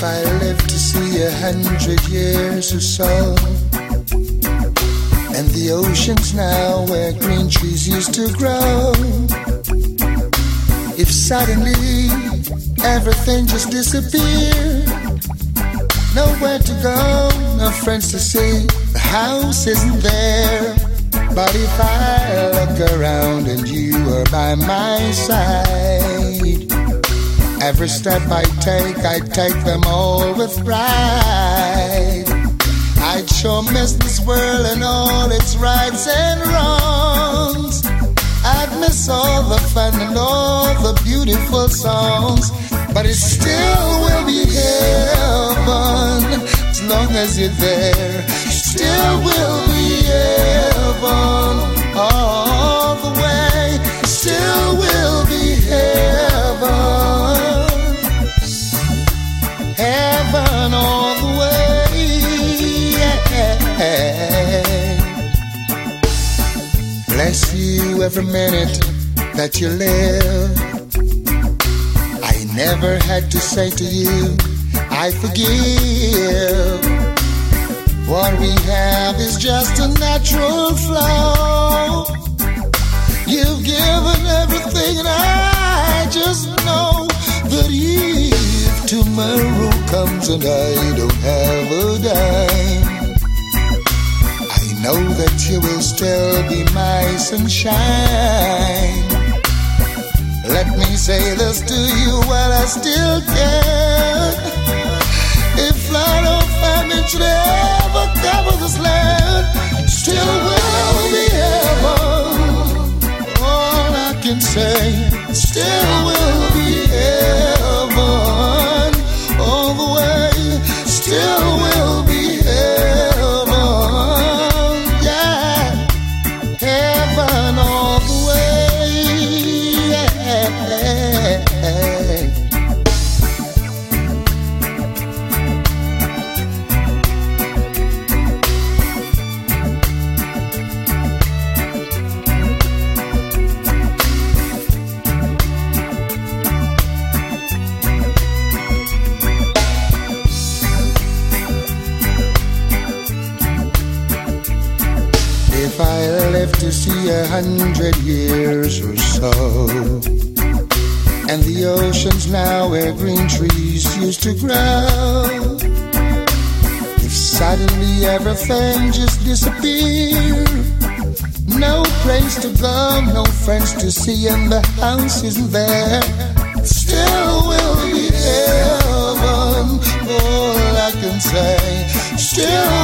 I live to see 100 years or so, and the ocean's now where green trees used to grow, if suddenly everything just disappeared, nowhere to go, no friends to see, the house isn't there. But if I look around and you are by my side, every step I take them all with pride. I'd sure miss this world and all its rights and wrongs. I'd miss all the fun and all the beautiful songs. But it still will be heaven as long as you're there. Still will be heaven all the way. Still will be heaven, heaven all the way. Yeah. Bless you every minute that you live. I never had to say to you, I forgive. What we have is just a natural flow. You've given everything, and I just know that if tomorrow comes and I don't have a dime, I know that you will still be my sunshine. Let me say this to you while I still can. If flood or famine should ever cover this land, still will be heaven. All I can say, still will be heaven. All the way, still will be heaven. Yeah, heaven all the way. Yeah. If I live to see 100 years or so, and the ocean's now where green trees used to grow, if suddenly everything just disappeared, no place to go, no friends to see, and the house isn't there, still will be heaven. All I can say, still